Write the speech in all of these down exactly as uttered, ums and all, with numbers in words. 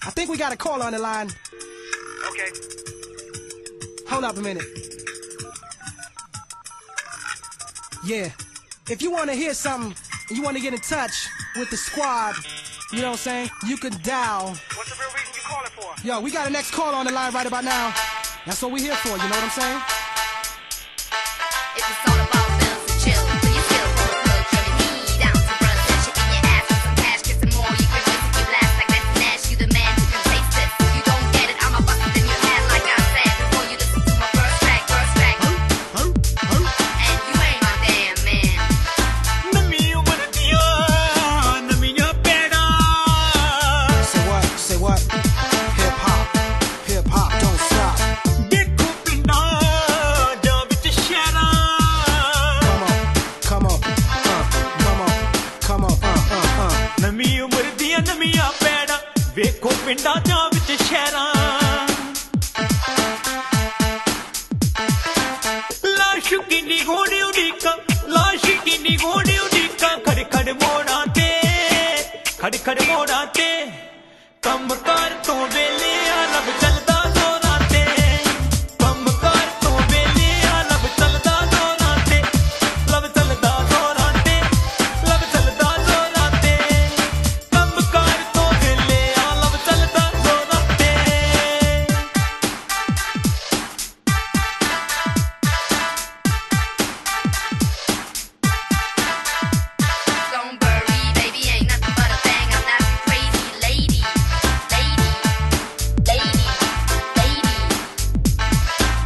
I think we got a caller on the line. Okay. Hold up a minute. Yeah. If you want to hear something, and you want to get in touch with the squad, you know what I'm saying? You could dial. What's the real reason you calling for? Yo, we got a next caller on the line right about now. That's what we're here for, you know what I'm saying? It's a song about bills and chill. When you feel for a plug, turn your knee down to brush that shit in your ass with some cash, kiss and more. You can kiss if you last like Messi Nash. You the man who can taste this. You don't get it, I'ma bust it in your head like I said before you listen to my first track, first track. And you ain't my damn man. Say what? Say what? Hip hop, hip hop, don't stop. Come on, come on, uh, come on, come on, uh, uh, uh. ਨਵੀਂ ਉਮਰ ਦੀਆਂ ਨਵੀਆਂ ਪੈੜਾਂ ਵੇਖੋ ਪਿੰਡਾਂ ਜਾਂ ਵਿੱਚ ਸ਼ਹਿਰਾਂ ਲਾਸ਼ ਕਿੰਨੀ ਘੋੜੀ ਉਡੀਕਾਂ ਲਾਸ਼ ਕਿੰਨੀ ਘੋੜੀ ਉਡੀਕਾਂ ਖੜ ਖੜ ਮੋੜਾਂ ਤੇ ਖੜ ਖੜ ਮੋੜਾਂ ਤੇ ਕੰਮ ਕਾਰ ਤੋਂ ਵੇਲੇ ਆ ਰੱਬ ਚੱਲਦਾ ਜ਼ੋਰਾਂ ਤੇ ਕੰਮ ਕਾਰ ਤੋਂ ਵੇਲੇ ਆ ਰੱਬ ਚੱਲਦਾ ਜ਼ੋਰਾਂ ਤੇ ਰੱਬ ਚੱਲਦਾ ਜ਼ੋਰਾਂ ਤੇ ਰੱਬ ਚੱਲਦਾ ਜ਼ੋਰਾਂ ਤੇ ਕੰਮ ਕਾਰ ਤੋਂ ਵੇਲੇ ਆ ਰੱਬ ਚੱਲਦਾ ਜ਼ੋਰਾਂ ਤੇ Don't worry, baby, ain't nothing but a thing. I'm not your crazy lady, lady, lady, lady.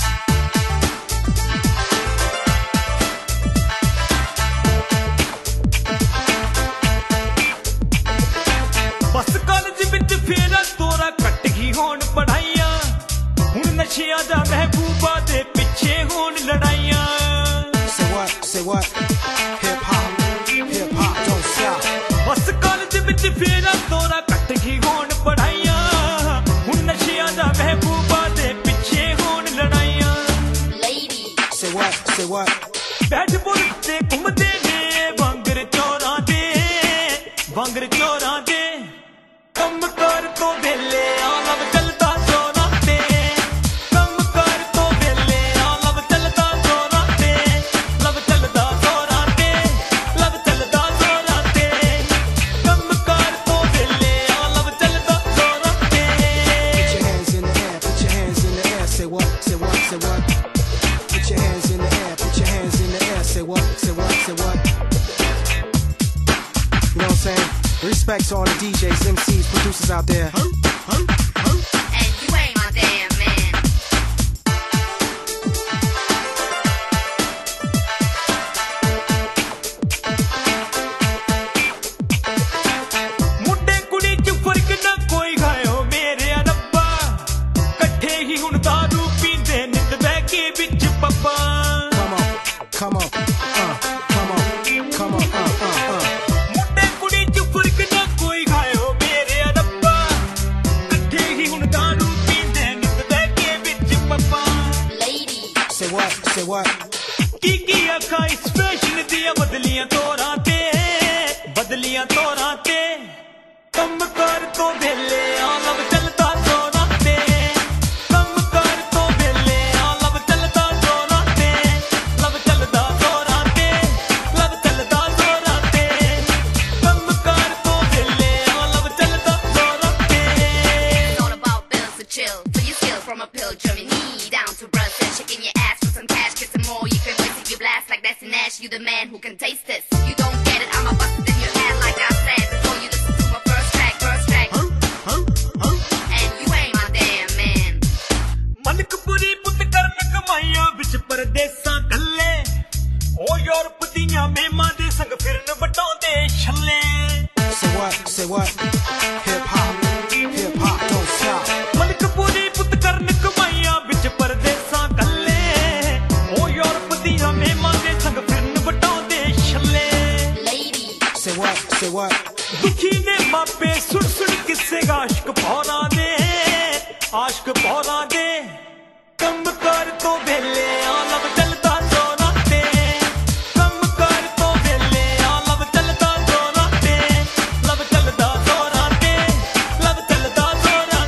ਬਸ ਕਾਲਜ ਵਿੱਚ ਫੇਰਾ ਤੋਰਾ ਕੱਟ ਗਈ ਹੋਣ ਪੜਾਈਆਂ ਹੁਣ ਨਸ਼ਿਆਂ ਦਾ ਮਹਿਬੂਬਾ ਦੇ ਪਿੱਛੇ ਹੋਣ ਲੜਾਈਆਂ Say what? Say what? Hip hop, hip hop, don't stop. ਬਸ ਕਾਲਜ ਵਿੱਚ ਫੇਰਾ ਤੋਰਾ ਕੱਟ ਗਈ ਹੋਣ ਪੜਾਈਆਂ ਹੁਣ ਨਸ਼ਿਆਂ ਦਾ ਮਹਿਬੂਬਾ ਦੇ ਪਿੱਛੇ ਹੋਣ ਲੜਾਈਆਂ Lady. Say what? Say what? ਬੈਠ ਬੁਲ ਤੇ ਘੁੰਮਦੇ ਨੇ ਵਾਂਗਰ ਚੋਰਾਂ ਦੇ ਵਾਂਗਰ ਚੋਰਾਂ ਦੇ ਕੰਮ ਕਰ ਤੋਂ ਵੇਲੇ ਆ ਲਵ ਚੱਲਦਾ ਜ਼ੋਰਾਂ ਤੇ ਕੰਮ ਕਰ ਤੋਂ ਵੇਲੇ ਆ ਲਵ ਚੱਲਦਾ ਜ਼ੋਰਾਂ ਤੇ ਲਵ ਚੱਲਦਾ ਜ਼ੋਰਾਂ ਤੇ ਲਵ ਚੱਲਦਾ ਜ਼ੋਰਾਂ ਤੇ ਕੰਮ ਕਰ ਤੋਂ ਵੇਲੇ ਆ ਲਵ ਚੱਲਦਾ ਜ਼ੋਰਾਂ ਤੇ Put your hands in the air, put your hands in the air. Say what? Say what? Say what? Put your hands in the air, put your hands in the air. Say what? Say what? Say what? You know what I'm saying? Respect to all the D Js, M Cs, producers out there. And you ain't my damn man. ਮੁੰਡੇ ਕੁੜੀ ਚ ਫਰਕ ਨਾ ਕੋਈ ਗਾਇਓ ਮੇਰੇ ਰੱਬਾ ਇਕੱਠੇ ਹੀ ਹੁਣ ਦਾਰੂ ਪੀਂਦੇ ਨਿੱਤ ਬਹਿ ਕੇ ਵਿੱਚ ਪੱਪਾ Come on, come on, uh, come on, come on, uh, uh, uh. ਮੁੰਡੇ ਕੁੜੀ ਚ ਫਰਕ ਨਾ ਕੋਈ ਗਾਇਓ ਮੇਰੇ ਰੱਬਾ ਇਕੱਠੇ ਹੀ ਹੁਣ ਦਾਰੂ ਪੀਂਦੇ ਨਿੱਤ ਬਹਿ ਕੇ ਵਿੱਚ ਪੱਪਾ Lady. Say what? Say what? ਕੀ ਕੀ ਅੱਖਾਂ ਇਸ ਫੈਸ਼ਨ ਦੀਆਂ ਬਦਲੀਆਂ ਤੋਰਾਂ ਤੇ ਬਦਲੀਆਂ ਤੋਰਾਂ ਤੇ ਕੰਮ ਕਰ ਤੋਂ ਵੇਲੇ ਆ ਲਵ ਚੱਲਦਾ ਜ਼ੋਰਾਂ ਤੇ ਕੰਮ ਕਰ ਤੋਂ ਵੇਲੇ ਆ ਲਵ ਚੱਲਦਾ ਜ਼ੋਰਾਂ ਤੇ ਲਵ ਚੱਲਦਾ ਜ਼ੋਰਾਂ ਤੇ ਲਵ ਚੱਲਦਾ ਜ਼ੋਰਾਂ ਤੇ ਕੰਮ ਕਰ ਤੋਂ ਵੇਲੇ ਆ ਲਵ ਚੱਲਦਾ ਜ਼ੋਰਾਂ ਤੇ It's all about bills to chill. Till you steal from a pill, turn your knee down to brush that shit in your ass with some cash, kiss and more. You can wait till you blast like Messi Nash. You the man who can taste this. You don't get it, I'ma bust it in your head like I said before you listen to my first track, first track. And you ain't my damn man. ਮਲਕਪੁਰੀ ਪੁੱਤ ਕਰਨ ਕਮਾਈਆਂ ਵਿੱਚ ਪਰਦੇਸਾਂ ਕੱਲੇ ਉਹ Europe ਦੀਆਂ ਮਹਿਮਾਂ ਦੇ ਸੰਗ ਫਿਰਨ ਵਟਾਉਂਦੇ ਛੱਲੇ Say what? Say what? Hip hop, hip hop, don't stop. ਮਲਕਪੁਰੀ ਪੁੱਤ ਕਰਨ ਕਮਾਈਆਂ ਵਿੱਚ ਪਰਦੇਸਾਂ ਕੱਲੇ ਉਹ ਯੂਰਪ ਦੀਆਂ ਮਹਿਮਾਂ ਦੇ ਸੰਗ ਫਿਰਨ ਵਟਾਉਂਦੇ ਛੱਲੇ Lady. Say what? Say what? ਦੁਖੀ ਨੇ ਮਾਪੇ ਸੁਣ ਸੁਣ ਕਿਸੇ ਆਸ਼ਕ ਪੌਰਾਂ ਦੇ ਆਸ਼ਕ ਪੌਰਾਂ ਦੇ ਕੰਮ ਕਰ ਤੋਂ ਵੇਲੇ ਆ ਲਵ ਚੱਲਦਾ ਜ਼ੋਰਾਂ ਤੇ ਕੰਮ ਕਰ ਤੋਂ ਵੇਲੇ ਆ ਲਵ ਚੱਲਦਾ ਜ਼ੋਰਾਂ ਤੇ ਲਵ ਚੱਲਦਾ ਜ਼ੋਰਾਂ ਤੇ ਲਵ ਚੱਲਦਾ ਜ਼ੋਰਾਂ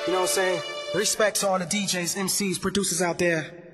You know what I'm saying? Respect to all the D Js, M Cs, producers out there.